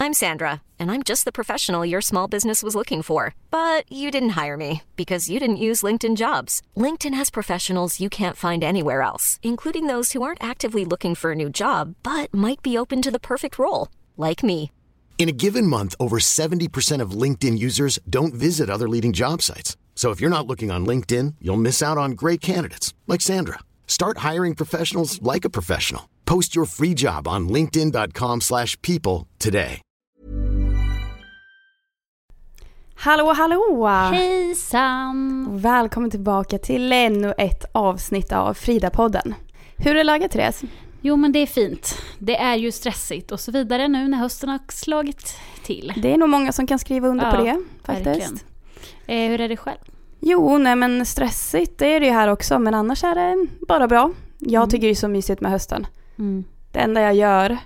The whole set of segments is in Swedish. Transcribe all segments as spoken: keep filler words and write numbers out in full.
I'm Sandra, and I'm just the professional your small business was looking for. But you didn't hire me because you didn't use LinkedIn Jobs. LinkedIn has professionals you can't find anywhere else, including those who aren't actively looking for a new job, but might be open to the perfect role, like me. In a given month, over seventy percent of LinkedIn users don't visit other leading job sites. So if you're not looking on LinkedIn, you'll miss out on great candidates like Sandra. Start hiring professionals like a professional. Post your free job on linkedin dot com slash people today. Hallå, hallå! Hejsan! Välkommen tillbaka till ännu ett avsnitt av Frida-podden. Hur är läget, Therese? Jo, men det är fint. Det är ju stressigt och så vidare nu när hösten har slagit till. Det är nog många som kan skriva under ja, på det, faktiskt. Eh, hur är det själv? Jo, nej men stressigt, det är det ju här också. Men annars är det bara bra. Jag mm. tycker det är så mysigt med hösten. Mm. Det enda jag gör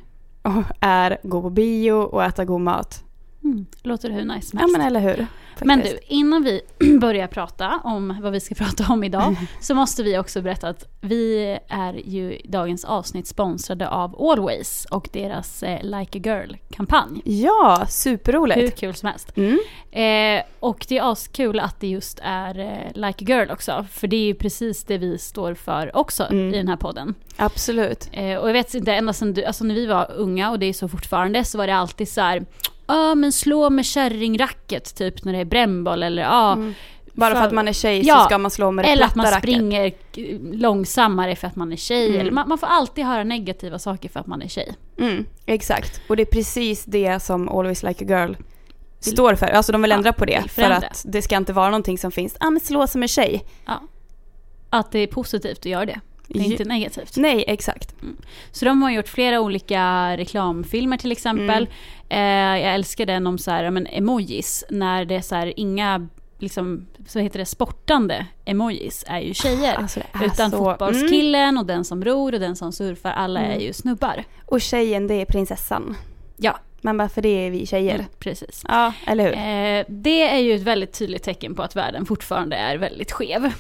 är gå på bio och äta god mat. Mm. Låter det hur nice som helst. Ja, men eller hur. Faktiskt. Men du, innan vi börjar prata om vad vi ska prata om idag så måste vi också berätta att vi är ju dagens avsnitt sponsrade av Always och deras eh, Like a Girl-kampanj. Ja, superroligt. Hur kul som helst. Mm. Eh, och det är askul att det just är eh, Like a Girl också, för det är ju precis det vi står för också mm. i den här podden. Absolut. Eh, och jag vet inte, ända sedan du, alltså när vi var unga, och det är så fortfarande, så var det alltid så här: ja, men slå med kärringracket typ när det är brännboll eller ja. Mm. Bara för, för att man är tjej ja, så ska man slå med det eller platta att man racket. Springer långsammare för att man är tjej. Mm. Eller man, man får alltid höra negativa saker för att man är tjej. Mm, exakt. Och det är precis det som Always Like a Girl står för. Alltså de vill ändra ja, på det. För att det ska inte vara någonting som finns. Ja, ah, men slå som en tjej. Ja. Att det är positivt att göra det. Det är inte negativt. Nej, exakt. Mm. Så de har gjort flera olika reklamfilmer till exempel. Mm. Eh, jag älskar den om så här, men emojis. När det är så här, inga liksom, så heter det sportande emojis är ju tjejer. Alltså är utan så... fotbollskillen mm. och den som ror och den som surfar. Alla mm. är ju snubbar. Och tjejen, det är prinsessan. Ja. Men varför det är vi tjejer? Mm, precis. Ja, eller hur? Eh, det är ju ett väldigt tydligt tecken på att världen fortfarande är väldigt skev.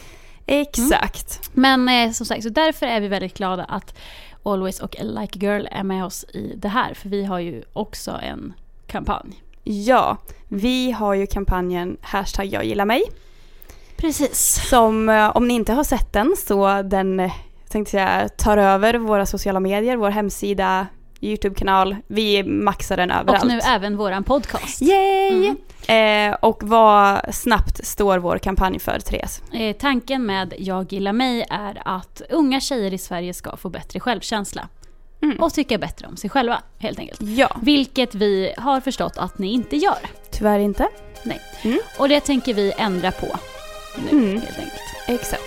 Exakt. Mm. Men eh, som sagt, så därför är vi väldigt glada att Always och Like a Girl är med oss i det här. För vi har ju också en kampanj. Ja, vi har ju kampanjen hashtag jag gillar mig. Precis. Som, om ni inte har sett den, så den tänkte jag tar över våra sociala medier, vår hemsida, YouTube-kanal. Vi maxar den överallt. Och nu även våran podcast. Yay! Mm. Eh, och vad snabbt står vår kampanj för, Therese? Eh, tanken med Jag gillar mig är att unga tjejer i Sverige ska få bättre självkänsla. Mm. Och tycka bättre om sig själva, helt enkelt. Ja. Vilket vi har förstått att ni inte gör. Tyvärr inte. Nej. Mm. Och det tänker vi ändra på nu, mm. helt enkelt. Exakt.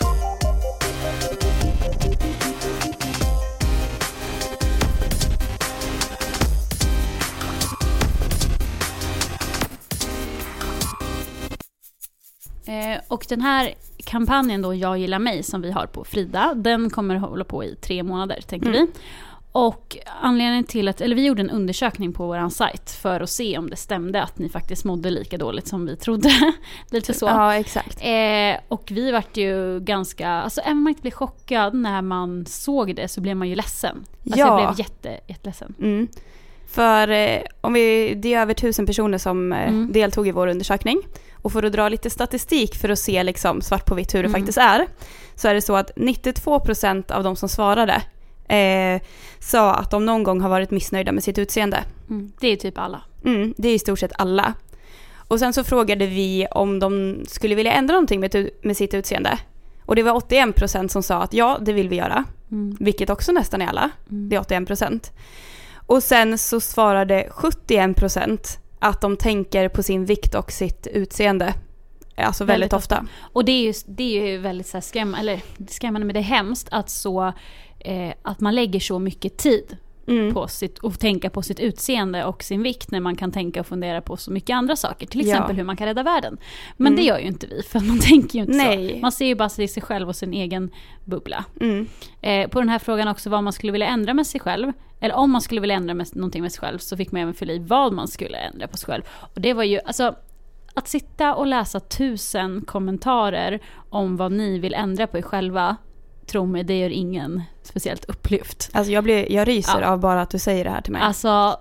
Eh, och den här kampanjen då, Jag gillar mig, som vi har på Frida, den kommer hålla på i tre månader, tänker mm. vi. Och anledningen till att, eller vi gjorde en undersökning på våran sajt för att se om det stämde att ni faktiskt mådde lika dåligt som vi trodde. Lite så. Ja, exakt. Eh, och vi vart ju ganska, alltså även om man inte blev chockad när man såg det, så blev man ju ledsen. Alltså ja. jag blev jätte, jätteledsen. Mm. För eh, om vi, det är över tusen personer som eh, mm. deltog i vår undersökning. Och för att dra lite statistik för att se liksom svart på vitt hur det mm. faktiskt är, så är det så att nittiotvå procent av de som svarade eh, sa att de någon gång har varit missnöjda med sitt utseende. Mm. Det är typ alla. Mm, det är i stort sett alla. Och sen så frågade vi om de skulle vilja ändra någonting med, med sitt utseende. Och det var åttioen procent som sa att ja, det vill vi göra. Mm. Vilket också nästan är alla. Mm. Det är åttioen procent. Och sen så svarade sjuttioen procent att de tänker på sin vikt och sitt utseende. Alltså väldigt, väldigt ofta. ofta. Och det är ju, det är ju väldigt så här skräm, eller skrämmande, men det är hemskt att, så, eh, att man lägger så mycket tid mm. på sitt, och tänka på sitt utseende och sin vikt, när man kan tänka och fundera på så mycket andra saker. Till exempel ja. hur man kan rädda världen. Men mm. det gör ju inte vi, för man tänker ju inte Nej. så. Man ser ju bara sig själv och sin egen bubbla. Mm. Eh, på den här frågan också, vad man skulle vilja ändra med sig själv, eller om man skulle vilja ändra med, någonting med sig själv, så fick man även fylla i vad man skulle ändra på sig själv. Och det var ju, alltså, att sitta och läsa tusen kommentarer om vad ni vill ändra på er själva, tro mig, det gör ingen speciellt upplyft. Alltså jag, blir, jag ryser ja. av bara att du säger det här till mig. Alltså,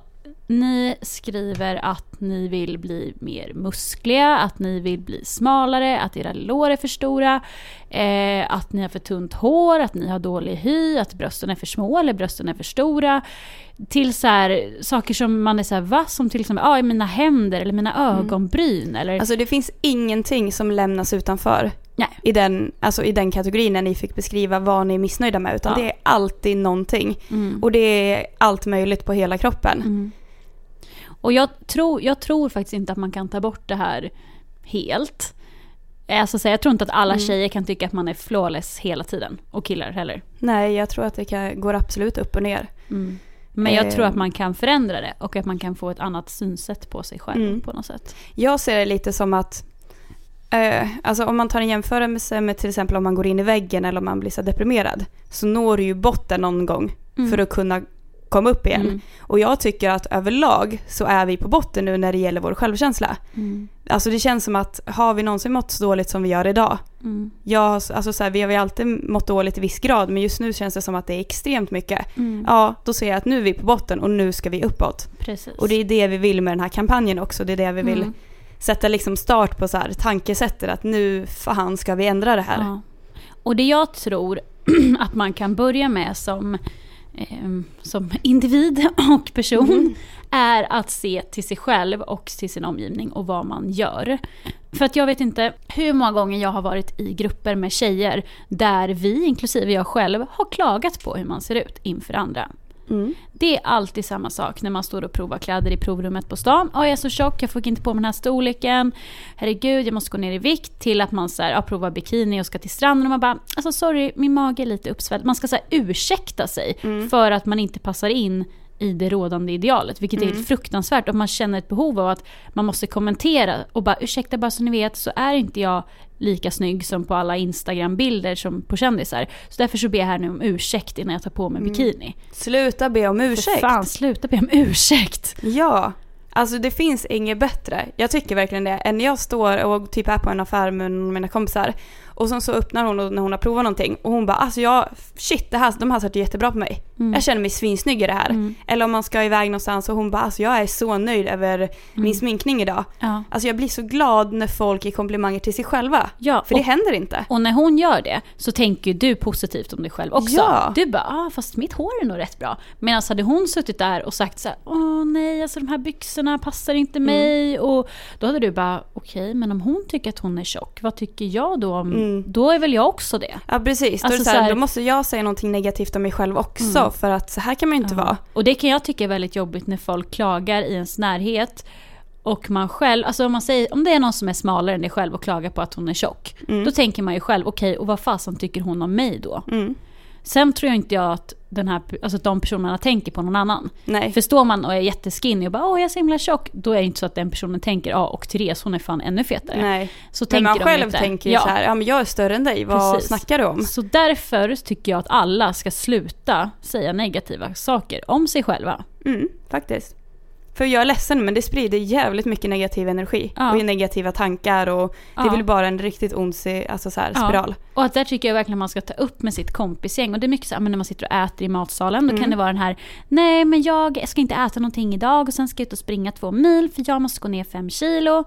ni skriver att ni vill bli mer muskliga, att ni vill bli smalare, att era lår är för stora, eh, att ni har för tunt hår, att ni har dålig hy, att brösten är för små eller brösten är för stora. Till så här, saker som man är så här, va? Som till exempel ah, mina händer eller mina ögonbryn. Mm. Eller... Alltså det finns ingenting som lämnas utanför. Nej. I, den, alltså i den kategorin när ni fick beskriva vad ni är missnöjda med. Utan ja. det är alltid någonting. Mm. Och det är allt möjligt på hela kroppen. Mm. Och jag tror, jag tror faktiskt inte att man kan ta bort det här helt. Alltså, så jag tror inte att alla mm. tjejer kan tycka att man är flawless hela tiden. Och killar heller. Nej, jag tror att det kan, går absolut upp och ner. Mm. Men jag tror att man kan förändra det. Och att man kan få ett annat synsätt på sig själv mm. på något sätt. Jag ser det lite som att eh, alltså om man tar en jämförelse med till exempel om man går in i väggen eller om man blir så deprimerad. Så når du ju botten någon gång mm. för att kunna komma upp igen. Mm. Och jag tycker att överlag så är vi på botten nu när det gäller vår självkänsla. Mm. Alltså det känns som att har vi någonsin mått så dåligt som vi gör idag? Mm. Jag, alltså så här, vi har ju alltid mått dåligt i viss grad, men just nu känns det som att det är extremt mycket. Mm. Ja, då ser jag att nu är vi på botten och nu ska vi uppåt. Precis. Och det är det vi vill med den här kampanjen också. Det är det vi vill mm. sätta liksom start på så här tankesättet att nu fan ska vi ändra det här. Ja. Och det jag tror att man kan börja med som som individ och person mm. är att se till sig själv och till sin omgivning och vad man gör. För att jag vet inte hur många gånger jag har varit i grupper med tjejer där vi, inklusive jag själv, har klagat på hur man ser ut inför andra. Mm. Det är alltid samma sak när man står och provar kläder i provrummet på stan. Åh, jag är så tjock, jag får inte på mig den här storleken. Herregud, jag måste gå ner i vikt. Till att man så här, ja, provar bikini och ska till stranden och man bara, alltså sorry, min mage är lite uppsvälld. Man ska så här, ursäkta sig mm. för att man inte passar in i det rådande idealet, vilket mm. är fruktansvärt. Om man känner ett behov av att man måste kommentera och bara, ursäkta, bara så ni vet så är inte jag lika snygg som på alla Instagram-bilder som på kändisar. Så därför så ber jag här nu om ursäkt innan jag tar på mig mm. bikini. Sluta be om ursäkt. För fan, sluta be om ursäkt. Ja, alltså det finns inget bättre. Jag tycker verkligen det. Än jag står och typ är på en affär med mina kompisar och sen så öppnar hon när hon har provat någonting och hon bara, alltså jag, shit, det här, de här satt jättebra på mig. Mm. Jag känner mig svinsnygg i det här. Mm. Eller om man ska iväg någonstans och hon bara, alltså jag är så nöjd över mm. min sminkning idag. Ja. Alltså jag blir så glad när folk ger komplimanger till sig själva. Ja, för och, det händer inte. Och när hon gör det så tänker du positivt om dig själv också. Ja. Du bara, ah, fast mitt hår är nog rätt bra. Men alltså hade hon suttit där och sagt så här, åh nej, alltså de här byxorna passar inte mig. Mm. Och då hade du bara, okej, okay, men om hon tycker att hon är tjock, vad tycker jag då om mm. då är väl jag också det. Ja, precis. Alltså, då, så här, så här, då måste jag säga någonting negativt om mig själv också. Mm. För att så här kan man ju inte ja. vara. Och det kan jag tycka är väldigt jobbigt när folk klagar i ens närhet. Och man själv, alltså om man säger, om det är någon som är smalare än dig själv och klagar på att hon är tjock. Mm. Då tänker man ju själv, okej, okay, och vad fasen tycker hon om mig då? Mm. Sen tror jag inte jag att den här, alltså att de personerna tänker på någon annan. Nej. Förstår man och är jätteskinny och bara, åh jag är så himla tjock. Då är det inte så att den personen tänker, ja och Therese hon är fan ännu fetare. Nej. Så men man själv inte. tänker ju ja. så här, ja men jag är större än dig, vad Precis. snackar du om? Så därför tycker jag att alla ska sluta säga negativa saker om sig själva. Mm, faktiskt. För jag är ledsen, men det sprider jävligt mycket negativ energi. Ja. Och negativa tankar. Och det ja. blir bara en riktigt ond alltså så här, spiral. Ja. Och att där tycker jag verkligen man ska ta upp med sitt kompisgäng. Och det är mycket så här, men när man sitter och äter i matsalen. Då mm. kan det vara den här, nej men jag ska inte äta någonting idag. Och sen ska jag ut och springa två mil. För jag måste gå ner fem kilo.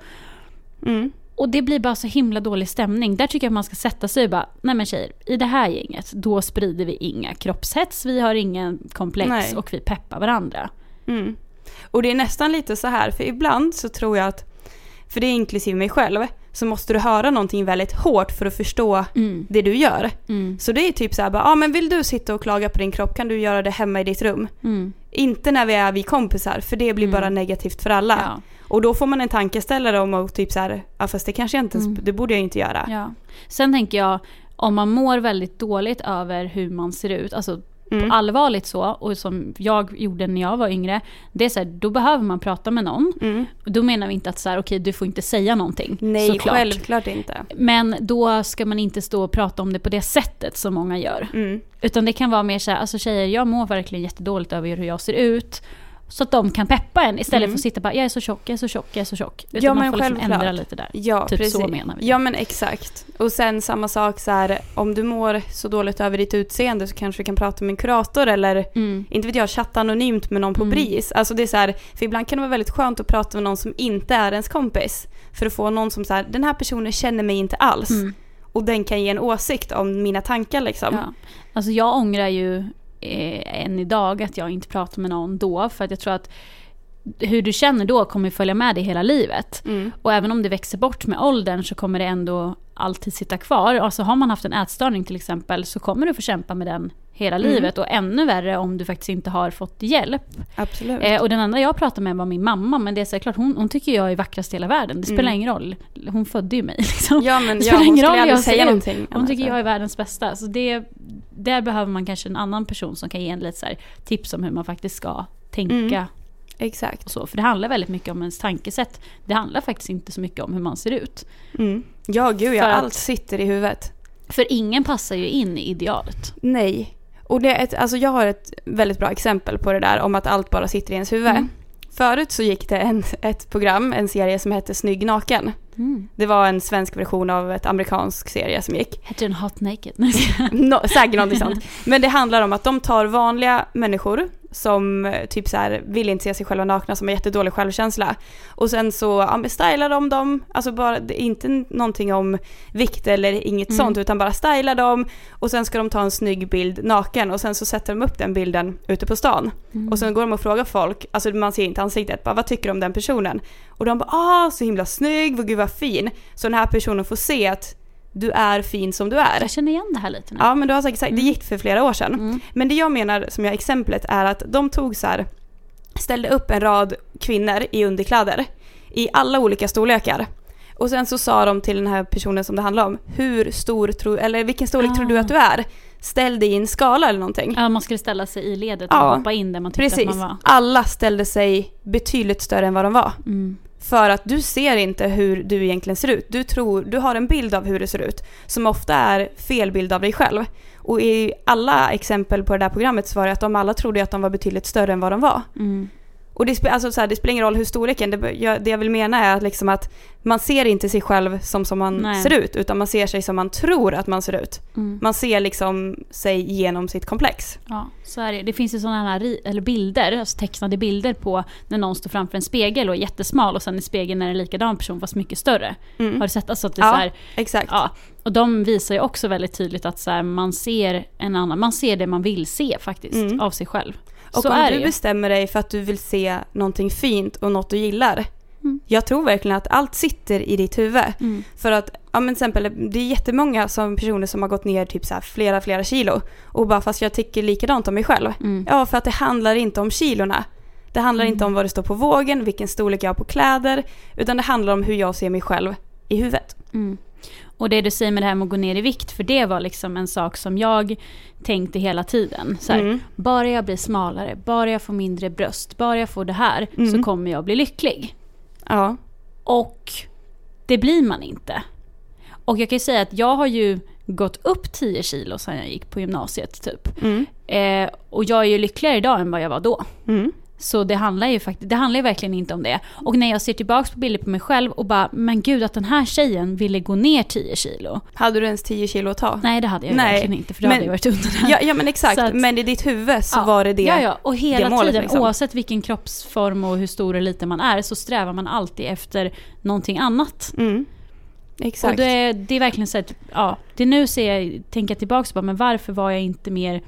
Mm. Och det blir bara så himla dålig stämning. Där tycker jag att man ska sätta sig och bara, nej men tjejer, i det här gänget, då sprider vi inga kroppshets. Vi har ingen komplex nej. och vi peppar varandra. Mm. Och det är nästan lite så här, för ibland så tror jag att, för det är inklusive mig själv, så måste du höra någonting väldigt hårt för att förstå mm. det du gör. Mm. Så det är typ så här, ja ah, men vill du sitta och klaga på din kropp kan du göra det hemma i ditt rum. Mm. Inte när vi är vi kompisar, för det blir mm. bara negativt för alla. Ja. Och då får man en tankeställare om att typ så här, ja fast det kanske jag inte, mm. det borde jag inte göra. Ja. Sen tänker jag, om man mår väldigt dåligt över hur man ser ut, alltså Mm. allvarligt så, och som jag gjorde när jag var yngre, det är så här, då behöver man prata med någon. Mm. Och då menar vi inte att så här, okej, du får inte säga någonting. Nej, såklart. Självklart inte. Men då ska man inte stå och prata om det på det sättet som många gör. Mm. Utan det kan vara mer så här, alltså tjejer, jag mår verkligen jättedåligt över hur jag ser ut. Så att de kan peppa en istället mm. för att sitta bara, jag är så tjock, jag är så tjock, jag är så tjock. Utan ja, man men får liksom självklart. ändra lite där. Ja, typ precis. Så menar vi. Ja, men exakt. Och sen samma sak så här, om du mår så dåligt över ditt utseende så kanske du kan prata med en kurator eller, mm. inte vet jag, chatta anonymt med någon på mm. BRIS. Alltså det är så här, för ibland kan det vara väldigt skönt att prata med någon som inte är ens kompis. För att få någon som så här, den här personen känner mig inte alls. Mm. Och den kan ge en åsikt om mina tankar liksom. Ja. Alltså jag ångrar ju eh, än idag att jag inte pratar med någon då. För att jag tror att hur du känner då kommer följa med dig hela livet. Mm. Och även om det växer bort med åldern så kommer det ändå alltid sitta kvar. Alltså har man haft en ätstörning till exempel så kommer du få kämpa med den hela mm. livet. Och ännu värre om du faktiskt inte har fått hjälp. Absolut. Eh, och den andra jag pratade med var min mamma. Men det är så klart, hon, hon tycker jag är vackrast i hela världen. Det spelar mm. ingen roll. Hon födde ju mig. Liksom. Ja, men det ja, hon ingen skulle roll aldrig jag säga någonting. Hon tycker jag är världens bästa. Så det, där behöver man kanske en annan person som kan ge en lite så här tips om hur man faktiskt ska tänka. Mm. Exakt. Och så, för det handlar väldigt mycket om ens tankesätt. Det handlar faktiskt inte så mycket om hur man ser ut. Mm. Ja, gud, ja, att, allt sitter i huvudet. För ingen passar ju in i idealet. Nej. Och det är ett, alltså jag har ett väldigt bra exempel på det där om att allt bara sitter i ens huvud. Mm. Förut så gick det en, ett program, en serie som hette Snygg naken. Mm. Det var en svensk version av ett amerikansk serie som gick. Hette den Hot Naked? no, säkert någonting sånt. Men det handlar om att de tar vanliga människor som typ så här vill inte se sig själva nakna, som har jättedålig självkänsla. Och sen så ja, stylar de dem, alltså bara inte någonting om vikt eller inget mm. sånt, utan bara stylar dem och sen ska de ta en snygg bild naken och sen så sätter de upp den bilden ute på stan. Mm. Och sen går de och frågar folk, alltså man ser inte ansiktet, bara vad tycker du om den personen? Och de bara, ah så himla snygg, vad gud vad fin. Så den här personen får se att du är fin som du är. Jag känner igen det här lite nu. Ja, men du har säkert sagt, mm. det gick för flera år sedan. Mm. Men det jag menar som jag exemplet är att de tog så här, ställde upp en rad kvinnor i underkläder i alla olika storlekar. Och sen så sa de till den här personen som det handlar om, hur stor tror, eller vilken storlek ah. tror du att du är? Ställ dig i en skala eller någonting. Ja, man skulle ställa sig i ledet och ja, hoppa in där man tyckte precis. Att man var. Alla ställde sig betydligt större än vad de var. Mm. För att du ser inte hur du egentligen ser ut. Du tror, du har en bild av hur du ser ut som ofta är fel bild av dig själv. Och i alla exempel på det där programmet så var det att de alla trodde att de var betydligt större än vad de var. Mm. Och det, alltså, så här, det spelar ingen roll hur storleken, det jag, det jag vill mena är att, liksom att man ser inte sig själv som, som man Nej. ser ut, utan man ser sig som man tror att man ser ut. Mm. Man ser liksom sig genom sitt komplex. Ja, så är det. Det finns ju sådana här eller bilder, alltså tecknade bilder på när någon står framför en spegel och är jättesmal och sen i spegeln är en likadan person fast mycket större. Mm. Har du sett? Alltså att det är ja, så här, exakt. Ja, och de visar ju också väldigt tydligt att så här, man ser en annan, man ser det man vill se faktiskt mm. av sig själv. Och så om är du det bestämmer dig för att du vill se någonting fint och något du gillar. Mm. Jag tror verkligen att allt sitter i ditt huvud. Mm. För att, ja men till exempel, det är jättemånga som personer som har gått ner typ så här flera, flera kilo. Och bara fast jag tycker likadant om mig själv. Mm. Ja, för att det handlar inte om kilorna. Det handlar mm. inte om vad det står på vågen, vilken storlek jag har på kläder. Utan det handlar om hur jag ser mig själv i huvudet. Mm. Och det du säger med det här med att gå ner i vikt, för det var liksom en sak som jag tänkte hela tiden. Så här, mm. bara jag blir smalare, bara jag får mindre bröst, bara jag får det här mm. så kommer jag bli lycklig. Ja. Och det blir man inte. Och jag kan ju säga att jag har ju gått upp tio kilo sedan jag gick på gymnasiet typ. Mm. Eh, och jag är ju lyckligare idag än vad jag var då. Mm. Så det handlar ju faktiskt, det handlar ju verkligen inte om det. Och när jag ser tillbaka på bilder på mig själv och bara, men gud att den här tjejen ville gå ner tio kilo. Hade du ens tio kilo att ta? Nej, det hade jag Nej. verkligen inte, för då men, hade jag varit under den. Ja, ja men exakt, att, men i ditt huvud så ja, var det det. Ja, ja, och hela målet, tiden, liksom. Oavsett vilken kroppsform och hur stor eller liten man är, så strävar man alltid efter någonting annat. Mm. Exakt. Och det är, det är verkligen så att, ja, det är nu ser jag, tänker jag tillbaka på, men varför var jag inte mer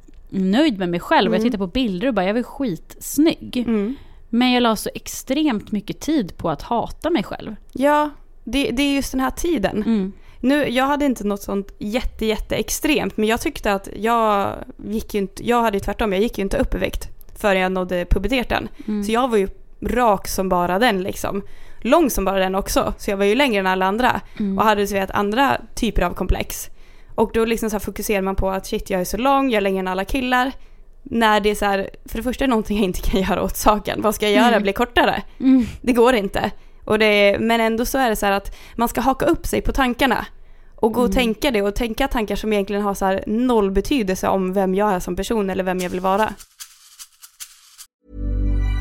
nöjd med mig själv? Mm. Jag tittar på bilder och bara, jag var skitsnygg. Mm. Men jag la så extremt mycket tid på att hata mig själv. Ja, det, det är just den här tiden. Mm. Nu, jag hade inte något sånt jätte, jätte extremt, men jag tyckte att jag gick ju inte, jag hade ju tvärtom, jag gick ju inte upp i vikt förrän jag nådde puberteten. Mm. Så jag var ju rak som bara den liksom. Lång som bara den också, så jag var ju längre än alla andra. Mm. Och hade så vet, andra typer av komplex. Och då liksom så här fokuserar man på att shit, jag är så lång, jag är längre än alla killar. När det är så här, för det första är det någonting jag inte kan göra åt saken. Vad ska jag göra? Mm. Bli kortare? Mm. Det går inte. Och det, men ändå så är det så här att man ska haka upp sig på tankarna. Och gå och mm. tänka det. Och tänka tankar som egentligen har så här noll betydelse om vem jag är som person eller vem jag vill vara.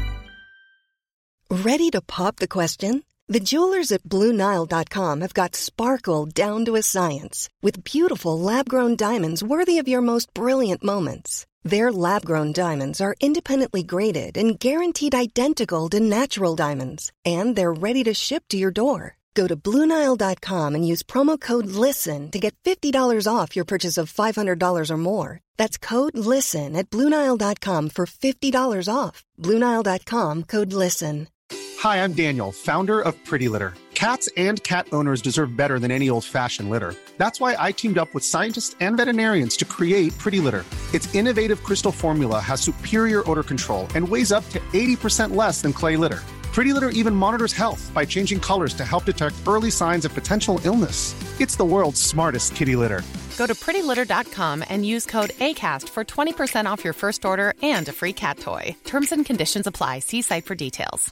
Ready to pop the question? The jewelers at Blue Nile dot com have got sparkle down to a science with beautiful lab-grown diamonds worthy of your most brilliant moments. Their lab-grown diamonds are independently graded and guaranteed identical to natural diamonds, and they're ready to ship to your door. Go to Blue Nile dot com and use promo code LISTEN to get fifty dollars off your purchase of five hundred dollars or more. That's code LISTEN at Blue Nile dot com for fifty dollars off. Blue Nile dot com, code LISTEN. Hi, I'm Daniel, founder of Pretty Litter. Cats and cat owners deserve better than any old-fashioned litter. That's why I teamed up with scientists and veterinarians to create Pretty Litter. Its innovative crystal formula has superior odor control and weighs up to eighty percent less than clay litter. Pretty Litter even monitors health by changing colors to help detect early signs of potential illness. It's the world's smartest kitty litter. Go to pretty litter dot com and use code ACAST for twenty percent off your first order and a free cat toy. Terms and conditions apply. See site for details.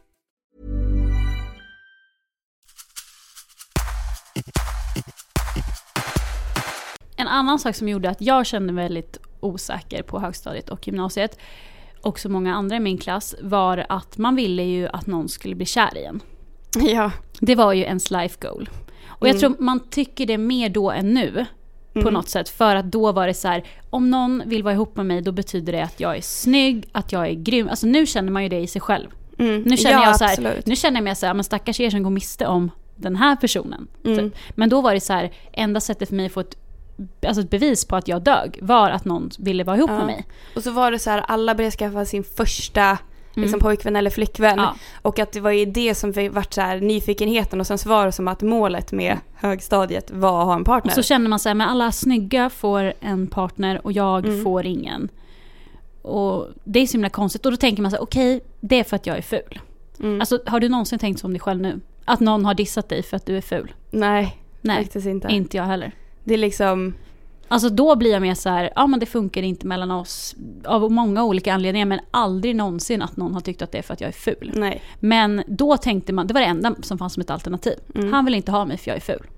En annan sak som gjorde att jag kände mig väldigt osäker på högstadiet och gymnasiet, och så många andra i min klass, var att man ville ju att någon skulle bli kär igen. Ja. Det var ju ens life goal. Och jag mm. tror man tycker det mer då än nu på mm. något sätt. För att då var det så här, om någon vill vara ihop med mig, då betyder det att jag är snygg, att jag är grym. Alltså nu känner man ju det i sig själv. Mm. Nu känner ja, jag så här, nu känner jag mig så här, men stackars er som går miste om den här personen. Mm. Typ. Men då var det så här, enda sättet för mig att få ett alltså ett bevis på att jag dög var att någon ville vara ihop ja. med mig. Och så var det så här, alla började skaffa sin första liksom, mm. pojkvän eller flickvän. Ja. Och att det var ju det som vart så här, nyfikenheten. Och sen så var det som att målet med högstadiet var att ha en partner. Och så känner man så här, men alla snygga får en partner och jag mm. får ingen. Och det är så himla konstigt. Och då tänker man så här, okej, okay, det är för att jag är ful. Mm. Alltså, har du någonsin tänkt så om dig själv nu? Att någon har dissat dig för att du är ful? Nej, Nej faktiskt inte. Inte jag heller. Det är liksom... Alltså då blir jag mer så här, ja men det funkar inte mellan oss av många olika anledningar, men aldrig någonsin att någon har tyckt att det är för att jag är ful. Nej. Men då tänkte man, det var det enda som fanns som ett alternativ. Mm. Han vill inte ha mig för jag är ful.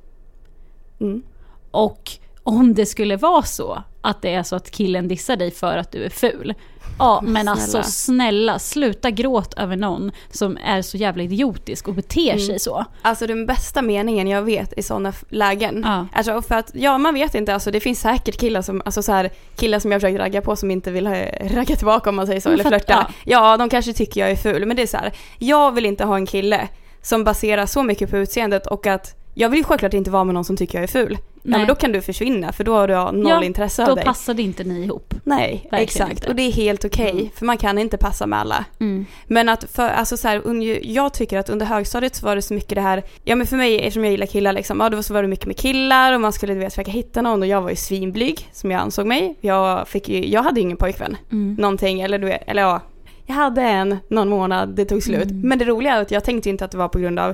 Mm. Och om det skulle vara så att det är så att killen dissar dig för att du är ful. Ja, men snälla. alltså snälla, sluta gråt över någon som är så jävla idiotisk och beter mm. sig så. Alltså den bästa meningen jag vet i sådana lägen. Ja. Alltså för att, ja man vet inte, alltså det finns säkert killar som, alltså så här, killar som jag försökt ragga på som inte vill ha, ragga tillbaka om man säger så, eller flirta. Ja. ja, de kanske tycker jag är ful, men det är så här, jag vill inte ha en kille som baserar så mycket på utseendet och att jag vill ju självklart inte vara med någon som tycker jag är ful. Nej. Men då kan du försvinna, för då har du noll ja, intresse av dig. Då passade inte ni ihop. Nej, verkligen exakt. Inte. Och det är helt okej, okay, mm. för man kan inte passa med alla. Mm. Men att för, alltså så här, jag tycker att under högstadiet så var det så mycket det här, ja men för mig, eftersom jag gillar killar liksom, ja då så var det mycket med killar och man skulle du vet försöka hitta någon, och jag var ju svinblyg som jag ansåg mig. Jag fick ju, jag hade ju ingen pojkvän. Mm. Någonting, eller du vet, eller ja, jag hade en någon månad, det tog slut. Mm. Men det roliga är att jag tänkte inte att det var på grund av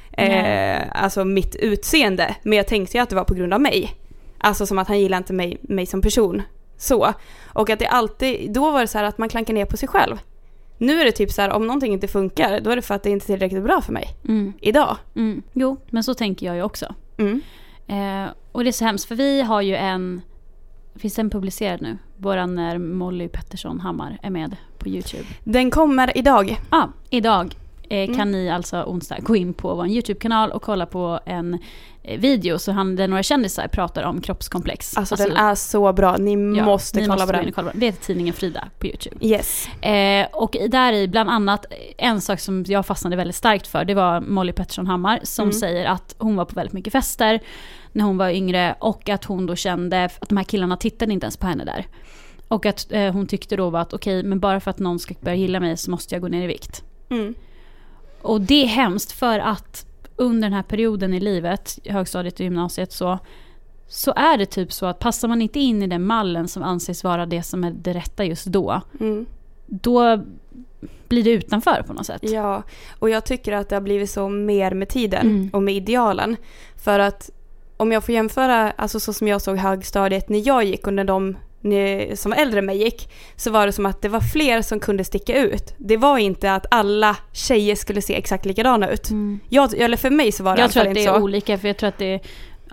Eh, alltså mitt utseende, men jag tänkte ju att det var på grund av mig, alltså som att han gillar inte mig, mig som person så, och att det alltid, då var det så här att man klankar ner på sig själv. Nu är det typ så här, om någonting inte funkar, då är det för att det inte är tillräckligt bra för mig mm. idag. Mm. Jo, men så tänker jag ju också. Mm. Eh, och det är så hemskt, för vi har ju en, finns den publicerad nu? Våran när Molly Pettersson Hammar är med på YouTube. Den kommer idag. Ja, ah, idag. kan mm. ni alltså onsdag gå in på vår YouTube-kanal och kolla på en video så han, där några kändisar pratar om kroppskomplex. Alltså, alltså den är så bra, ni ja, måste, ni kolla, måste på den. kolla på den. Det är tidningen Frida på YouTube. Yes. Eh, och där i bland annat en sak som jag fastnade väldigt starkt för, det var Molly Pettersson Hammar som mm. säger att hon var på väldigt mycket fester när hon var yngre och att hon då kände att de här killarna tittade inte ens på henne där. Och att eh, hon tyckte då var att okej, okay, men bara för att någon ska börja gilla mig så måste jag gå ner i vikt. Mm. Och det är hemskt för att under den här perioden i livet, högstadiet och gymnasiet, så, så är det typ så att passar man inte in i den mallen som anses vara det som är det rätta just då, mm. då blir det utanför på något sätt. Ja, och jag tycker att det har blivit så mer med tiden mm. och med idealen. För att om jag får jämföra, alltså så som jag såg högstadiet när jag gick under de som äldre mig gick, så var det som att det var fler som kunde sticka ut. Det var inte att alla tjejer skulle se exakt likadana ut. Mm. Jag, eller för mig så var det jag tror att det så. är olika, för jag tror att det är, ja,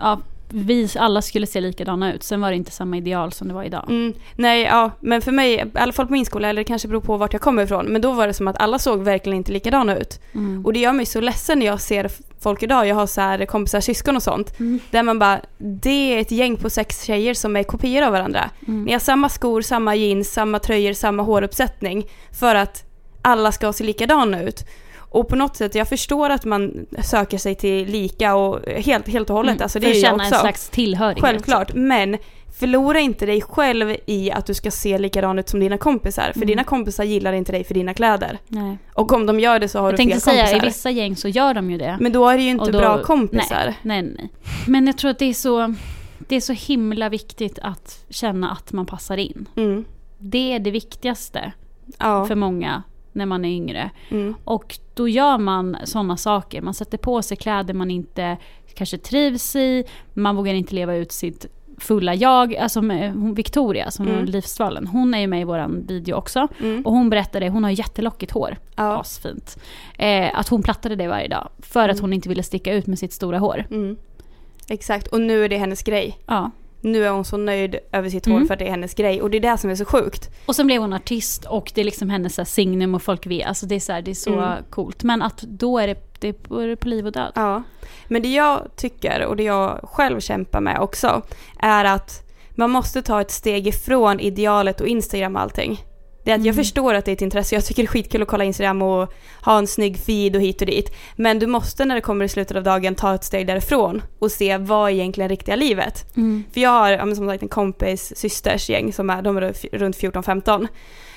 vi alla skulle se likadana ut. Sen var det inte samma ideal som det var idag. Mm, nej, ja, men för mig, i alla fall på min skola, eller det kanske beror på vart jag kommer ifrån, men då var det som att alla såg verkligen inte likadana ut. Mm. Och det gör mig så ledsen när jag ser folk idag, jag har så här kompisar, syskon och sånt, mm. där man bara, det är ett gäng på sex tjejer som är kopior av varandra. Mm. Ni har samma skor, samma jeans, samma tröjor, samma håruppsättning för att alla ska se likadana ut. Och på något sätt, jag förstår att man söker sig till lika och helt, helt och hållet. Mm, alltså det för att är känna jag också. En slags tillhörighet. Självklart, men förlora inte dig själv i att du ska se likadan ut som dina kompisar. För mm. dina kompisar gillar inte dig för dina kläder. Nej. Och om de gör det så har jag du fel kompisar. Jag tänkte säga, i vissa gäng så gör de ju det. Men då är det ju inte då, bra kompisar. Nej, nej, nej. Men jag tror att det är så, det är så himla viktigt att känna att man passar in. Mm. Det är det viktigaste ja. för många när man är yngre. Mm. Och då gör man sådana saker. Man sätter på sig kläder man inte kanske trivs i. Man vågar inte leva ut sitt fulla jag. Alltså med, hon, Victoria som mm. är livsvalen. Hon är ju med i våran video också. Mm. Och hon berättade, hon har jättelockigt hår. Ja. Asfint. Eh, att hon plattade det varje dag. För mm. att hon inte ville sticka ut med sitt stora hår. Mm. Exakt. Och nu är det hennes grej. Ja. Nu är hon så nöjd över sitt hår mm. för att det är hennes grej. Och det är det som är så sjukt. Och sen blev hon artist och det är liksom hennes så här, signum och folk vet. Alltså det är så, här, det är så mm. coolt. Men att då är det, det är på liv och död. Ja. Men det jag tycker och det jag själv kämpar med också är att man måste ta ett steg ifrån idealet och Instagram och allting. Det är att jag mm. förstår att det är ett intresse. Jag tycker det är skitkul att kolla Instagram och ha en snygg feed och hit och dit. Men du måste när det kommer i slutet av dagen ta ett steg därifrån och se vad är egentligen riktiga livet. Mm. För jag har som sagt en kompis systers gäng som är, de är runt fjorton femton.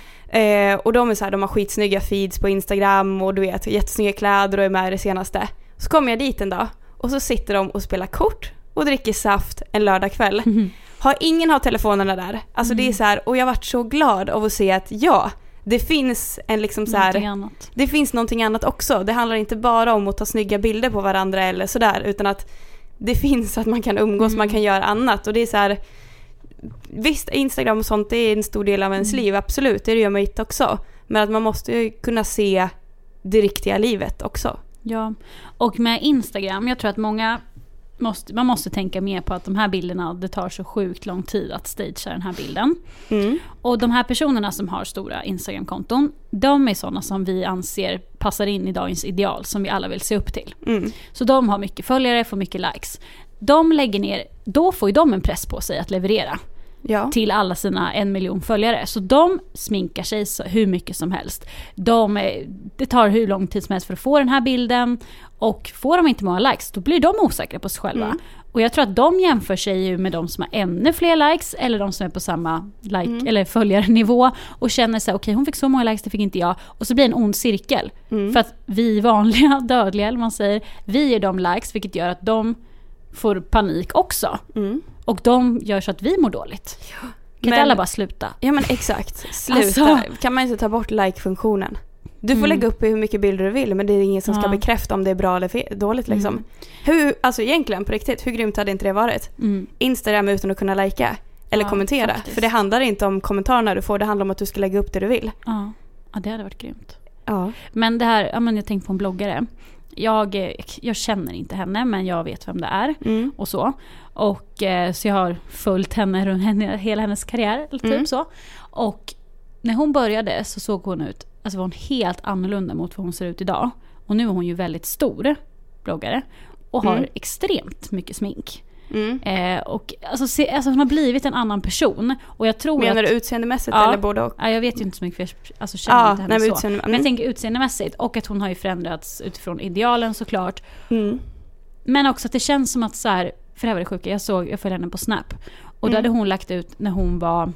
Eh, och de är så här, de har skitsnygga feeds på Instagram och du vet, jättesnygga kläder och är med i det senaste. Så kommer jag dit en dag och så sitter de och spelar kort och dricker saft en lördagkväll. Mm. Har ingen har telefonerna där. Alltså mm. det är så här, och jag har varit så glad av att se att ja, det finns en liksom så här, det finns någonting annat också. Det handlar inte bara om att ta snygga bilder på varandra eller sådär, utan att det finns att man kan umgås, mm. man kan göra annat. Och det är så här, visst, Instagram och sånt, det är en stor del av ens mm. liv, absolut, det gör man inte också. Men att man måste ju kunna se det riktiga livet också. Ja, och med Instagram, jag tror att många Måste, man måste tänka mer på att de här bilderna, det tar så sjukt lång tid att stagea den här bilden. Mm. Och de här personerna som har stora Instagram-konton, de är sådana som vi anser passar in i dagens ideal som vi alla vill se upp till. Mm. Så de har mycket följare, får mycket likes. De lägger ner, då får ju de en press på sig att leverera. Ja. Till alla sina en miljon följare. Så de sminkar sig så, hur mycket som helst. De, det tar hur lång tid som helst för att få den här bilden. Och får de inte många likes, då blir de osäkra på sig själva. Mm. Och jag tror att de jämför sig ju med de som har ännu fler likes. Eller de som är på samma like, mm. eller följarnivå. Och känner sig, okej okay, hon fick så många likes, det fick inte jag. Och så blir det en ond cirkel. Mm. För att vi vanliga dödliga, eller man säger, vi ger dem likes. Vilket gör att de får panik också. Mm. Och de gör så att vi mår dåligt. Kan men, inte alla bara sluta? Ja men exakt, sluta. Alltså, kan man inte ta bort like-funktionen? Du får mm. lägga upp hur mycket bilder du vill, men det är ingen som ska ja. bekräfta om det är bra eller fe- dåligt liksom. Mm. Hur, alltså egentligen på riktigt, hur grymt hade inte det varit? Mm. Instagram utan att kunna likea eller ja, kommentera. Faktiskt. För det handlar inte om kommentarerna du får, det handlar om att du ska lägga upp det du vill. Ja, ja det hade varit grymt. Ja. Men det här, ja, men jag tänkte på en bloggare. Jag, jag känner inte henne, men jag vet vem det är mm. och så. Och eh, så jag har följt henne runt henne, hela hennes karriär eller typ mm. så. Och när hon började så såg hon ut, alltså var hon helt annorlunda mot vad hon ser ut idag. Och nu är hon ju väldigt stor bloggare och har mm. extremt mycket smink. Mm. Eh, och alltså, se, alltså hon har blivit en annan person. Och jag tror Menar att, du utseendemässigt ja, eller både och? Ja, jag vet ju inte så mycket för jag alltså, känner ja, inte henne nej, så. Utseende, mm. Men jag tänker utseendemässigt. Och att hon har ju förändrats utifrån idealen såklart. Mm. Men också att det känns som att så här, för det här var det sjuka, jag såg, jag följde henne på Snap. Och mm. då hade hon lagt ut när hon var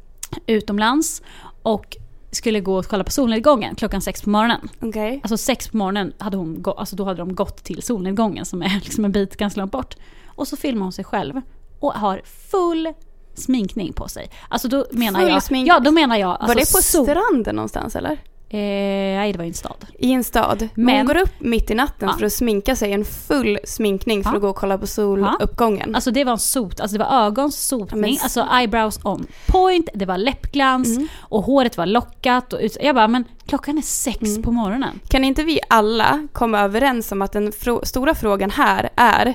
utomlands och skulle gå och kolla på solnedgången klockan sex på morgonen. Okay. Alltså sex på morgonen hade hon gå, alltså då hade de gått till solnedgången som är liksom en bit ganska långt bort. Och så filmar hon sig själv och har full sminkning på sig. Alltså då menar full jag smink. Ja, då menar jag alltså, var det på sol- stranden någonstans eller? Eh, nej, det var i en stad. I en stad. Men hon går upp mitt i natten ja. för att sminka sig, en full sminkning för ja. att gå och kolla på soluppgången. Ja. Alltså det var en sot, alltså det var ögonsotning, ja, alltså eyebrows on point, det var läppglans mm. och håret var lockat och ut- jag bara, men klockan är sex mm. på morgonen. Kan inte vi alla komma överens om att den fro- stora frågan här är,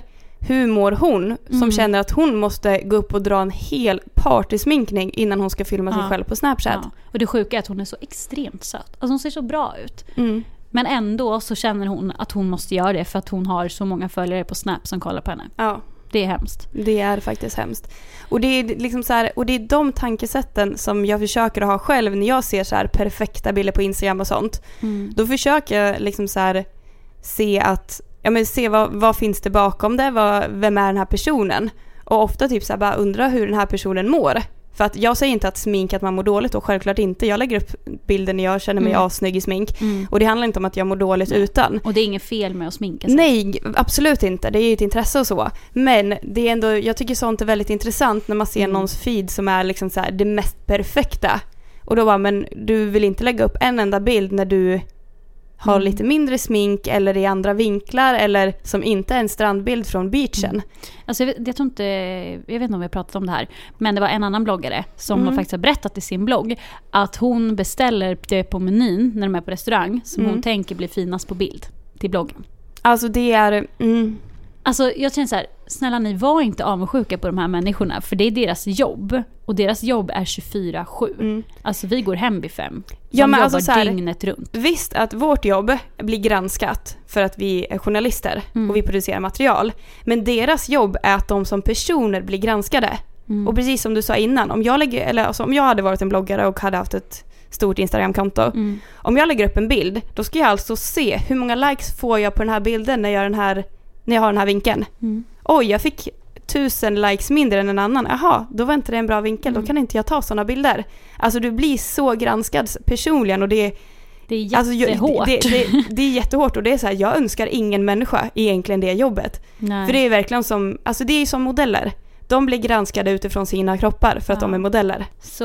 hur mår hon som Mm. känner att hon måste gå upp och dra en hel partysminkning innan hon ska filma sig Ja. själv på Snapchat. Ja. Och det sjuka är att hon är så extremt söt. Alltså hon ser så bra ut. Mm. Men ändå så känner hon att hon måste göra det för att hon har så många följare på Snap som kollar på henne. Ja, Det är hemskt. det är faktiskt hemskt. Och det är liksom så här, och det är de tankesätten som jag försöker att ha själv när jag ser så här perfekta bilder på Instagram och sånt. Mm. Då försöker jag liksom så här se att ja men se vad, vad finns det bakom det, vad, vem är den här personen? Och ofta typ så här bara undra hur den här personen mår. För att jag säger inte att smink att man mår dåligt, och självklart inte. Jag lägger upp bilder när jag känner mig Mm. assnygg i smink. Mm. Och det handlar inte om att jag mår dåligt Nej. utan. Och det är inget fel med att sminka sig. Nej, absolut inte. Det är ju ett intresse och så. Men det är ändå, jag tycker sånt är väldigt intressant när man ser Mm. någons feed som är liksom så här det mest perfekta. Och då bara, men du vill inte lägga upp en enda bild när du har Mm. lite mindre smink eller i andra vinklar eller som inte är en strandbild från beachen. Mm. Alltså jag, vet, jag tror inte, jag vet inte om vi har pratat om det här, men det var en annan bloggare som Mm. har faktiskt har berättat i sin blogg att hon beställer det på menyn när de är på restaurang som Mm. hon tänker blir finast på bild till bloggen. Alltså det är... Mm, Alltså jag känner så här, snälla ni var inte avundsjuka på de här människorna, för det är deras jobb och deras jobb är tjugofyra sju. mm. Alltså vi går hem vid fem. De Ja, men jobbar alltså så här- dygnet runt. Visst att vårt jobb blir granskat för att vi är journalister Mm. och vi producerar material. Men deras jobb är att de som personer blir granskade. Mm. Och precis som du sa innan, om jag, lägger, eller alltså om jag hade varit en bloggare och hade haft ett stort Instagram-konto. Mm. Om jag lägger upp en bild, då ska jag alltså se hur många likes får jag på den här bilden när jag, den här, när jag har den här vinkeln. Mm. Oj, jag fick tusen likes mindre än en annan. Jaha, då var inte det en bra vinkel. Mm. Då kan inte jag ta sådana bilder. Alltså du blir så granskad personligen och det, Det är alltså, jag- jättehårt. det, det, det är jättehårt och det är så här, jag önskar ingen människa egentligen det jobbet. Nej. För det är verkligen som, alltså det är som modeller. De blir granskade utifrån sina kroppar för att Ja. de är modeller. Så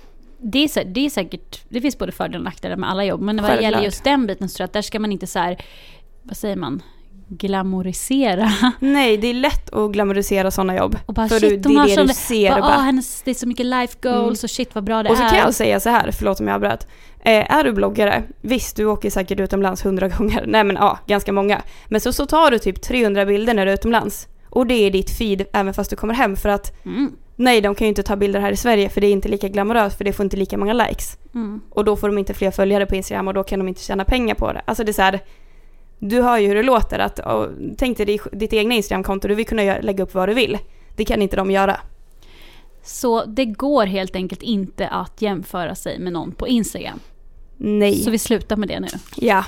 det är, sä- det är säkert, det finns både fördelar och nackdelar med alla jobb, men när det Självklart. gäller just den biten så tror jag att där ska man inte så här, vad säger man, glamorisera. Nej, det är lätt att glamorisera sådana jobb. Och bara för shit, du, de det har är det sån, du ser och bara, bara, ah, hennes, det är så mycket life goals och shit vad bra det och så är. kan jag säga så här, förlåt om jag avbröt. Eh, är du bloggare, visst du åker säkert utomlands hundra gånger, nej men ja, ganska många. Men så, så tar du typ trehundra bilder när du är utomlands. Och det är ditt feed även fast du kommer hem för att Mm. nej, de kan ju inte ta bilder här i Sverige för det är inte lika glamoröst för det får inte lika många likes. Mm. Och då får de inte fler följare på Instagram och då kan de inte tjäna pengar på det. Alltså det är så här, du hör ju hur det låter att, och, tänk dig ditt, ditt egna Instagram-konto, du vill kunna göra, lägga upp vad du vill. Det kan inte de göra. Så det går helt enkelt inte att jämföra sig med någon på Instagram. Nej. Så vi slutar med det nu. Ja.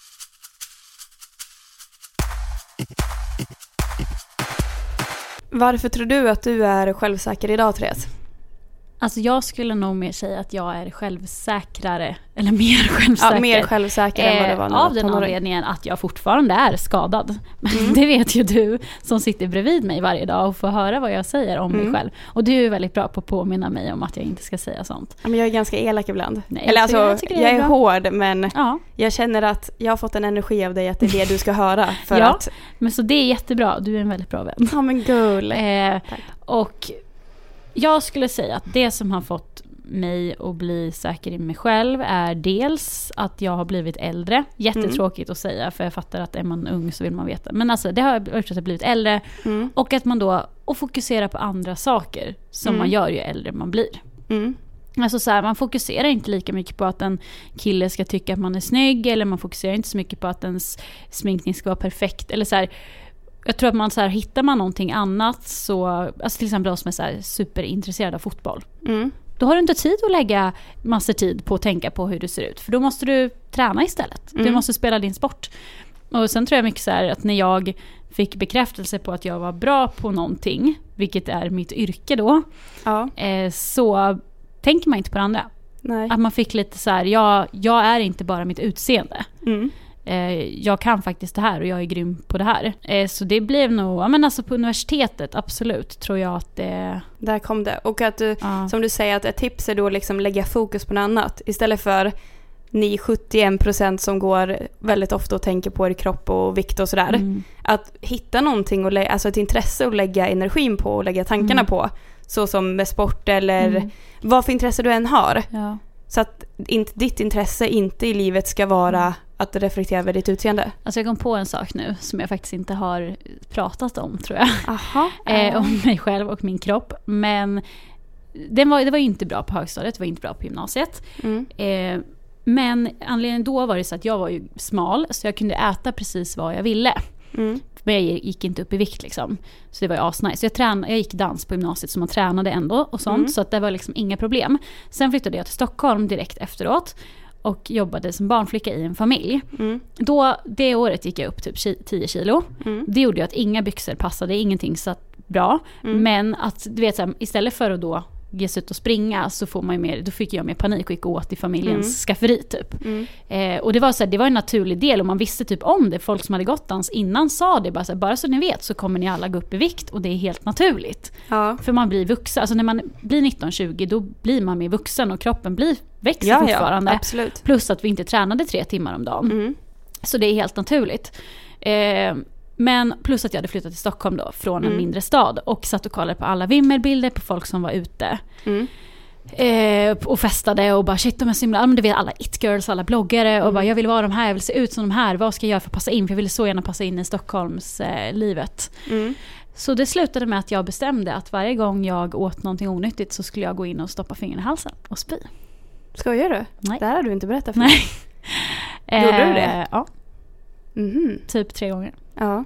Varför tror du att du är självsäker idag, Therese? Alltså jag skulle nog mer säga att jag är självsäkrare, eller mer självsäker. Ja, mer självsäker än vad det var när Eh, du Av var den tonåring. anledningen att jag fortfarande är skadad. Mm. Det vet ju du som sitter bredvid mig varje dag och får höra vad jag säger om Mm. mig själv. Och du är väldigt bra på att påminna mig om att jag inte ska säga sånt. Ja, men jag är ganska elak ibland. Nej, Eller jag alltså, tycker- jag, jag tycker det är är bra. hård, men Ja, jag känner att jag har fått en energi av dig att det är det du ska höra. För Ja. att, men så det är jättebra. Du är en väldigt bra vän. ja men gull. Eh, Tack. och jag skulle säga att det som har fått mig att bli säker i mig själv är dels att jag har blivit äldre. Jättetråkigt att säga, för jag fattar att är man ung så vill man veta. Men alltså det har gjort att jag blivit äldre. Mm. Och att man då och fokuserar på andra saker som Mm. man gör ju äldre man blir. Mm. Alltså så här, man fokuserar inte lika mycket på att en kille ska tycka att man är snygg, eller man fokuserar inte så mycket på att ens sminkning ska vara perfekt, eller så här. Jag tror att man så här, hittar man någonting annat, så alltså till exempel de som är så här superintresserade av fotboll. Mm. Då har du inte tid att lägga massor tid på att tänka på hur du ser ut, för då måste du träna istället. Du Mm. måste spela din sport. Och sen tror jag mycket så här att när jag fick bekräftelse på att jag var bra på någonting, vilket är mitt yrke då, Ja, eh, så tänker man inte på det andra. nej. Att man fick lite så här, jag, jag är inte bara mitt utseende. Mm. Eh, jag kan faktiskt det här och jag är grym på det här. Eh, så det blev nog, ja men alltså på universitetet, absolut, tror jag att det... Där kom det. Och att du, Ja. som du säger, att ett tips är då liksom lägga fokus på något annat. Istället för ni sjuttioen procent som går väldigt ofta och tänker på er kropp och vikt och sådär. Mm. Att hitta någonting, och lä- alltså ett intresse att lägga energin på och lägga tankarna Mm. på. Så som med sport eller Mm. vad för intresse du än har. Ja. Så att inte, ditt intresse inte i livet ska vara att reflektera över ditt utseende? Alltså jag kom på en sak nu som jag faktiskt inte har pratat om, tror jag. Aha. eh, om mig själv och min kropp. Men den var, det var ju inte bra på högstadiet, det var inte bra på gymnasiet. Mm. Eh, men anledningen då var det så att jag var ju smal, så jag kunde äta precis vad jag ville. Mm. Men jag gick inte upp i vikt liksom. Så det var ju asnice. Så jag, trän- jag gick dans på gymnasiet, så man tränade ändå och sånt. Mm. Så att det var liksom inga problem. Sen flyttade jag till Stockholm direkt efteråt och jobbade som barnflicka i en familj. Mm. Då, det året gick jag upp typ tio kilo. Mm. Det gjorde ju att inga byxor passade, ingenting satt bra. Mm. Men att du vet så här, istället för att då ge sig ut och springa, så får man ju mer, då fick jag mer panik och gick åt i familjens mm. skafferi typ. Mm. Eh, och det var så här, det var en naturlig del och man visste typ om det. Folk som hade gått dans innan sa det bara så här, bara så ni vet så kommer ni alla gå upp i vikt och det är helt naturligt. Ja. För man blir vuxen, alltså när man blir nitton tjugo då blir man mer vuxen och kroppen blir växer ja, fortfarande. Ja, absolut. Plus att vi inte tränade tre timmar om dagen. Mm. Så det är helt naturligt. Eh, Men plus att jag hade flyttat till Stockholm då från en mm. mindre stad och satt och kollade på alla vimmelbilder på folk som var ute mm. eh, och festade och bara shit, de är så himla, men du vet alla it-girls, alla bloggare mm. och bara jag vill vara de här, jag vill se ut som de här, vad ska jag göra för att passa in, för jag ville så gärna passa in i Stockholms eh, livet. Mm. Så det slutade med att jag bestämde att varje gång jag åt någonting onyttigt så skulle jag gå in och stoppa fingrarna i halsen och spy. Skojar du? Nej. Det här har du inte berättat för mig. Nej. Gjorde du det? Ja. Mm-hmm. Typ tre gånger. Ja.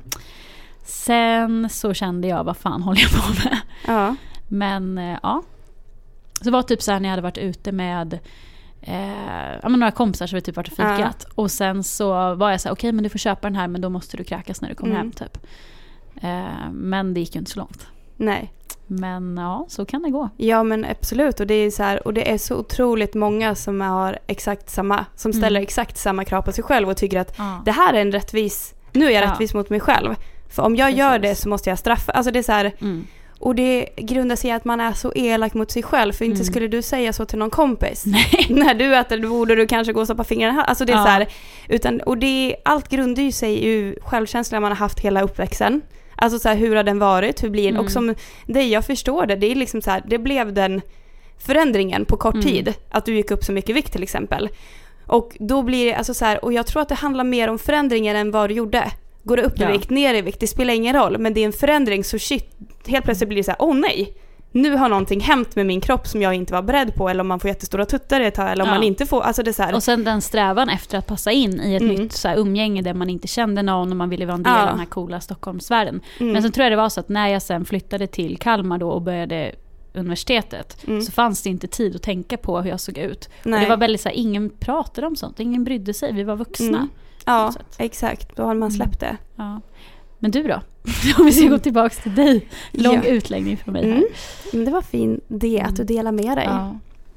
Sen så kände jag, vad fan håller jag på med? Ja. Men ja. Så det var typ så här när jag hade varit ute med eh, ja, men några kompisar som vi typ varit och fikat. Ja. Och sen så var jag så här, okej okay, men du får köpa den här, men då måste du kräkas när du kommer mm. hem typ. Eh, men det gick ju inte så långt. Nej. Men ja, så kan det gå. Ja, men absolut. Och det är så här, och det är så otroligt många som har exakt samma, som ställer mm. exakt samma krav på sig själv och tycker att ja. det här är en rättvis, nu är jag ja. rättvis mot mig själv. För om jag Precis. gör det så måste jag straffa. Alltså det är så här, mm. och det grundar sig i att man är så elak mot sig själv. För inte mm. skulle du säga så till någon kompis. Nej. När du äter, då borde du kanske gå och stoppa fingrarna här. Alltså det är ja. så här, utan, och det, allt grundar ju sig i självkänslan man har haft hela uppväxten. Alltså så här, hur har den varit? Hur blir den? Mm. Och som det jag förstår det, det är liksom så här, det blev den förändringen på kort mm. tid. Att du gick upp så mycket vikt till exempel. Och då blir det, alltså så här, och jag tror att det handlar mer om förändringen än vad du gjorde. Går det upp i ja. vikt, ner i vikt, det spelar ingen roll. Men det är en förändring, så shit, helt plötsligt blir det så här, åh nej. Nu har någonting hänt med min kropp som jag inte var beredd på. Eller om man får jättestora tuttar ett tag, eller om ja. man inte får, alltså det är så här. Och sen den strävan efter att passa in i ett mm. nytt så här, umgänge där man inte kände någon och man ville vara en del ja. av den här coola Stockholmsvärlden. Mm. Men sen tror jag det var så att när jag sen flyttade till Kalmar då och började universitetet mm. så fanns det inte tid att tänka på hur jag såg ut. Och det var väldigt så här, ingen pratade om sånt, ingen brydde sig, vi var vuxna. Mm. Ja, exakt. Då har man släppt det. Ja. Men du då? Om vi ska gå tillbaka till dig. Lång ja. utläggning för mig här. Mm. Men det var fin det att du delar med dig. Ja.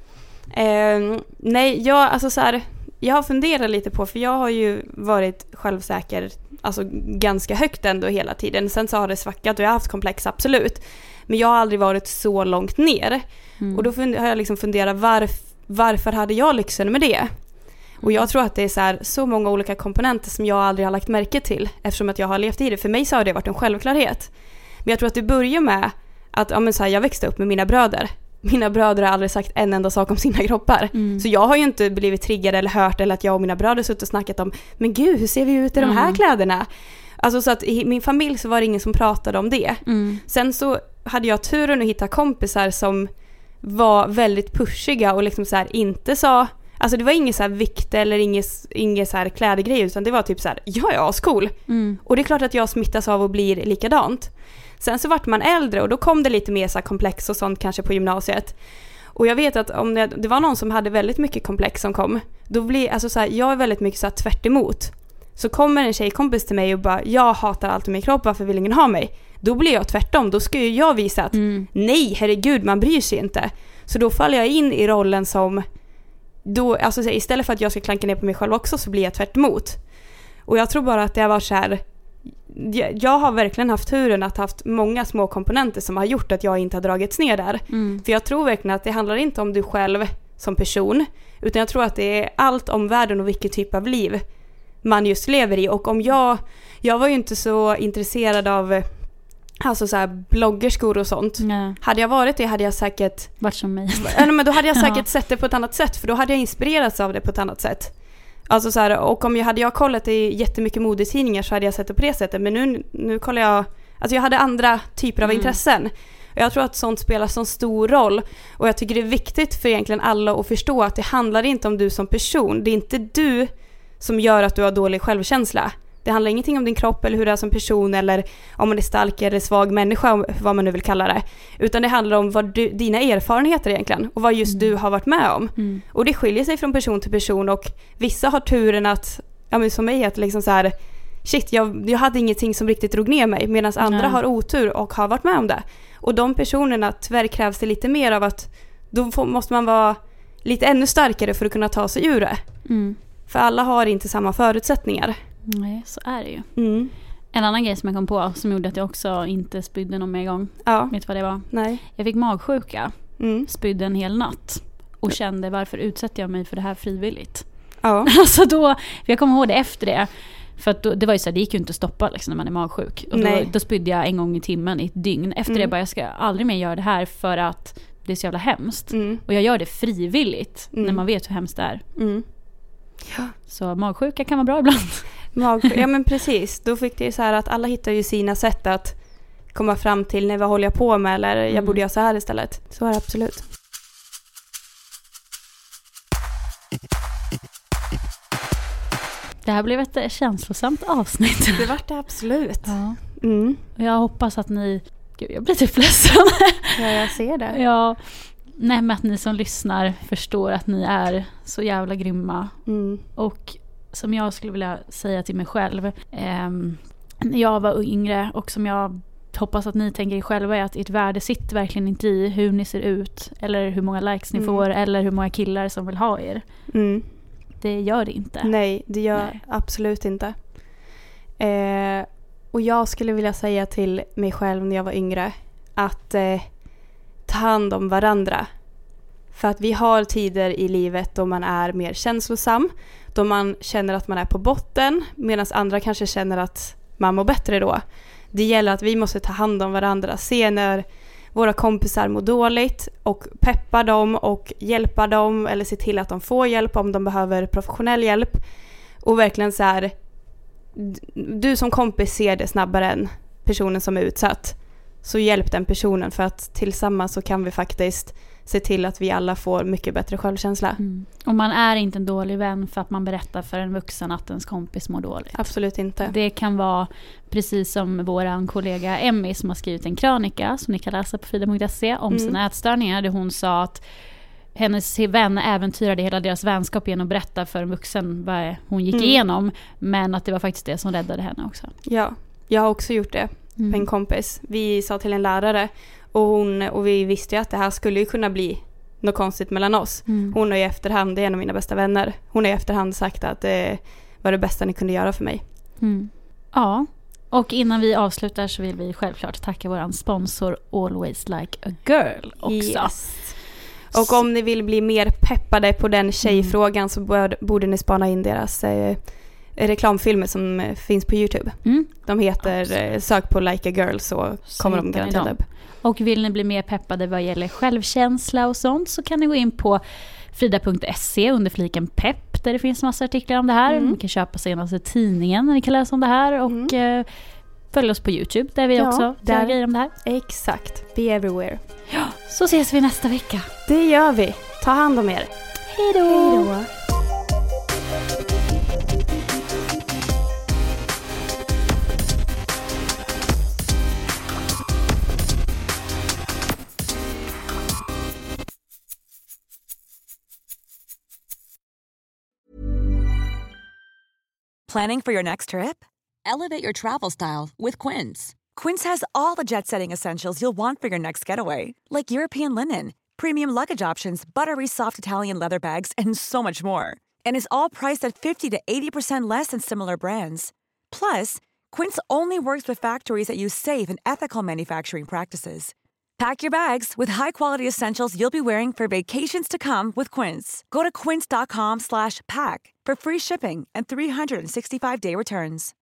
Eh, nej, jag, alltså så här, jag har funderat lite på, för jag har ju varit självsäker alltså ganska högt ändå hela tiden. Sen så har det svackat och jag har haft komplex, absolut. Men jag har aldrig varit så långt ner. Mm. Och då fund- har jag liksom funderat, varf- varför hade jag lyxen med det? Och jag tror att det är så, här, så många olika komponenter som jag aldrig har lagt märke till eftersom att jag har levt i det. För mig så har det varit en självklarhet. Men jag tror att det börjar med att ja, men så här, jag växte upp med mina bröder. Mina bröder har aldrig sagt en enda sak om sina kroppar. Mm. Så jag har ju inte blivit triggad eller hört eller att jag och mina bröder suttit och snackat om men gud, hur ser vi ut i mm. de här kläderna? Alltså så att i min familj så var det ingen som pratade om det. Mm. Sen så hade jag turen att hitta kompisar som var väldigt pushiga och liksom så här inte sa. Alltså det var ingen så här vikt eller ingen, ingen så här klädegrej, utan det var typ så här, jag är ascool. Mm. Och det är klart att jag smittas av och blir likadant. Sen så vart man äldre och då kom det lite mer så här komplex och sånt kanske på gymnasiet. Och jag vet att om det, det var någon som hade väldigt mycket komplex som kom, då blir, alltså så här, jag är väldigt mycket så här tvärt emot. Så kommer en tjejkompis till mig och bara, jag hatar allt i min kropp, varför vill ingen ha mig? Då blir jag tvärtom, då ska ju jag visa att mm. nej, herregud, man bryr sig inte. Så då faller jag in i rollen som då, alltså istället för att jag ska klanka ner på mig själv också, så blir jag tvärt emot. Och jag tror bara att det har varit så här, jag, jag har verkligen haft turen att haft många små komponenter som har gjort att jag inte har dragits ner där. Mm. För jag tror verkligen att det handlar inte om du själv som person, utan jag tror att det är allt om världen och vilken typ av liv man just lever i. Och om jag, jag var ju inte så intresserad av alltså så här bloggerskor och sånt. Nej. Hade jag varit det hade jag säkert varit som mig. Men då hade jag säkert ja. sett det på ett annat sätt, för då hade jag inspirerats av det på ett annat sätt. Alltså så här, och om jag hade jag kollat i jättemycket modetidningar så hade jag sett det på det sättet. Men nu, nu kollar jag, alltså jag hade andra typer av mm. intressen. Och jag tror att sånt spelar så stor roll. Och jag tycker det är viktigt för egentligen alla att förstå att det handlar inte om du som person. Det är inte du som gör att du har dålig självkänsla. Det handlar ingenting om din kropp eller hur du är som person eller om man är stark eller svag människa, vad man nu vill kalla det. Utan det handlar om vad du, dina erfarenheter egentligen och vad just mm. du har varit med om. Mm. Och det skiljer sig från person till person och vissa har turen att, ja men som mig, att liksom så här, shit, jag, jag hade ingenting som riktigt drog ner mig, medan andra Nej. har otur och har varit med om det. Och de personerna, tyvärr krävs det lite mer av att då får, måste man vara lite ännu starkare för att kunna ta sig ur det. Mm. För alla har inte samma förutsättningar. Nej, så är det ju. Mm. En annan grej som jag kom på som gjorde att jag också inte spydde någon mer gång. Ja. Vet du vad det var? Nej. Jag fick magsjuka. Mm. Spydde en hel natt. Och kände, varför utsätter jag mig för det här frivilligt? Ja. Alltså då, för jag kommer ihåg det efter det. För att då, det var ju så här, det gick ju inte att stoppa liksom, när man är magsjuk. Och då, då spydde jag en gång i timmen i ett dygn. Efter mm. det bara, jag ska aldrig mer göra det här för att det är så jävla hemskt. Mm. Och jag gör det frivilligt mm. när man vet hur hemskt det är. Mm. Ja. Så magsjuka kan vara bra ibland. Magsjuka, ja men precis. Då fick det ju så här att alla hittar ju sina sätt att komma fram till när vad håller jag på med eller jag mm. borde göra så här istället. Så är det absolut. Det här blev ett känslosamt avsnitt. Det var det absolut. Ja. Mm. Jag hoppas att ni... Gud, jag blir typ ledsen. Ja, jag ser det. Ja. Nej, men att ni som lyssnar förstår att ni är så jävla grymma. Mm. Och som jag skulle vilja säga till mig själv. Eh, när jag var yngre och som jag hoppas att ni tänker er själva är att ert värde sitter verkligen inte i hur ni ser ut. Eller hur många likes ni mm. får. Eller hur många killar som vill ha er. Mm. Det gör det inte. Nej, det gör Nej. absolut inte. Eh, och jag skulle vilja säga till mig själv när jag var yngre att eh, ta hand om varandra. För att vi har tider i livet då man är mer känslosam. Då man känner att man är på botten medan andra kanske känner att man mår bättre då. Det gäller att vi måste ta hand om varandra. Se när våra kompisar mår dåligt och peppa dem och hjälpa dem eller se till att de får hjälp om de behöver professionell hjälp. Och verkligen så här, du som kompis ser det snabbare än personen som är utsatt. Så hjälp den personen för att tillsammans så kan vi faktiskt se till att vi alla får mycket bättre självkänsla. Mm. Och man är inte en dålig vän för att man berättar för en vuxen att ens kompis mår dåligt. Absolut inte. Det kan vara precis som vår kollega Emmy som har skrivit en krönika som ni kan läsa på frida punkt se om mm. sina ätstörningar, där hon sa att hennes vän äventyrade hela deras vänskap genom att berätta för en vuxen vad hon gick mm. igenom, men att det var faktiskt det som räddade henne också. Ja, jag har också gjort det mm. med en kompis. Vi sa till en lärare och, hon, och vi visste ju att det här skulle ju kunna bli något konstigt mellan oss. Mm. Hon har i efterhand, det är en av mina bästa vänner, hon har i efterhand sagt att det var det bästa ni kunde göra för mig. Mm. Ja, och innan vi avslutar så vill vi självklart tacka våran sponsor Always Like a Girl också. Yes. Och om ni vill bli mer peppade på den tjejfrågan mm. så bör, borde ni spana in deras eh, reklamfilmer som eh, finns på YouTube. Mm. De heter eh, Sök på Like a Girl så så kommer de garanterat upp. Och vill ni bli mer peppade vad gäller självkänsla och sånt så kan ni gå in på frida punkt se under fliken pepp där det finns massa artiklar om det här. Mm. Ni kan köpa senaste tidningen när ni kan läsa om det här och mm. eh, följ oss på YouTube där vi ja, också där grejer om det här. Exakt. Be everywhere. Ja, så ses vi nästa vecka. Det gör vi. Ta hand om er. Hej då! Planning for your next trip? Elevate your travel style with Quince. Quince has all the jet-setting essentials you'll want for your next getaway, like European linen, premium luggage options, buttery soft Italian leather bags, and so much more. And is all priced at fifty to eighty percent less than similar brands. Plus, Quince only works with factories that use safe and ethical manufacturing practices. Pack your bags with high-quality essentials you'll be wearing for vacations to come with Quince. Go to quince dot com slash pack for free shipping and three sixty-five day returns.